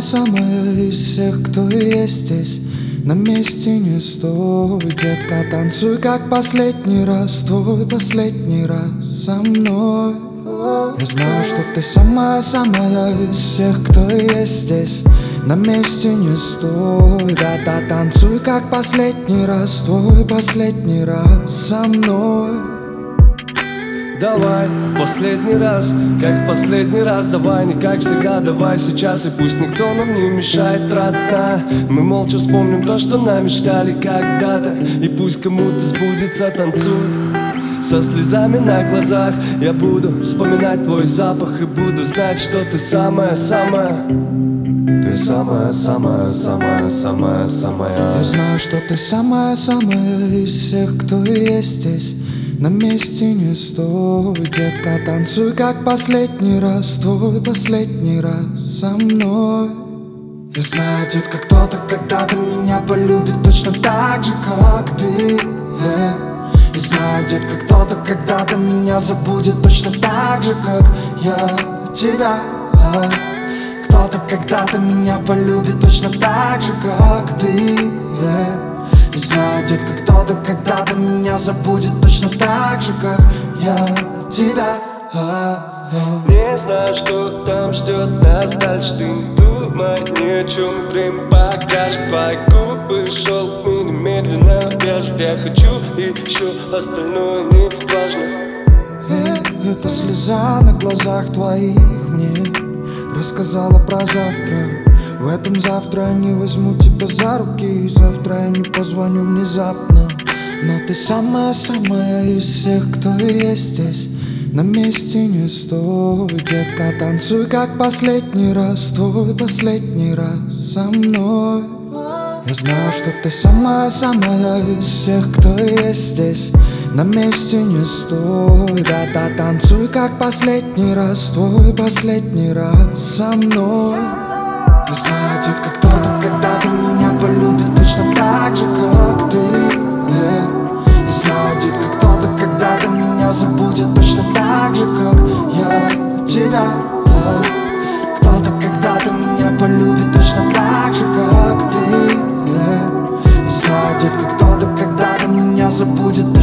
самая-самая из всех, кто есть здесь. На месте не стой, детка, танцуй как последний раз. Твой последний раз со мной. Я знаю, что ты самая-самая из всех, кто есть здесь. На месте не стой, да-да, танцуй как последний раз. Твой последний раз со мной. Давай, последний раз, как в последний раз. Давай, не как всегда, давай сейчас. И пусть никто нам не мешает, родная. Мы молча вспомним то, что нам мечтали когда-то. И пусть кому-то сбудется, танцуй со слезами на глазах. Я буду вспоминать твой запах и буду знать, что ты самая-самая. Ты самая-самая-самая-самая-самая. Я знаю, что ты самая-самая из всех, кто есть здесь. На месте не стой, детка, танцуй как последний раз. Твой последний раз со мной. Я знаю, детка, кто-то когда-то меня полюбит точно так же, как ты. Я знаю, детка, кто-то когда-то меня забудет точно так же, как я тебя. Кто-то когда-то меня полюбит точно так же, как ты. Не знаю, детка, кто-то когда-то меня забудет точно так же, как я тебя. Не знаю, что там ждет нас дальше. Ты не думай ни о чем, и время покажет. Твои губы шелк, мы немедленно вяжут. Я хочу еще, остальное не важно. Это слеза на глазах твоих мне рассказала про завтра. В этом завтра я не возьму тебя за руки. Завтра я не позвоню внезапно. Но ты самая-самая из всех, кто есть здесь. На месте не стой, детка, танцуй как последний раз. Твой последний раз со мной. Я знаю, что ты самая-самая из всех, кто есть здесь. На месте не стой, да-да, танцуй как последний раз. Твой последний раз со мной. Я знаю, детка, кто-то когда-то меня полюбит точно так же, как ты. Я знаю, детка, кто-то когда-то меня забудет точно так же, как я тебя. Кто-то когда-то меня полюбит точно так же, как ты. Я знаю, детка, кто-то когда-то меня забудет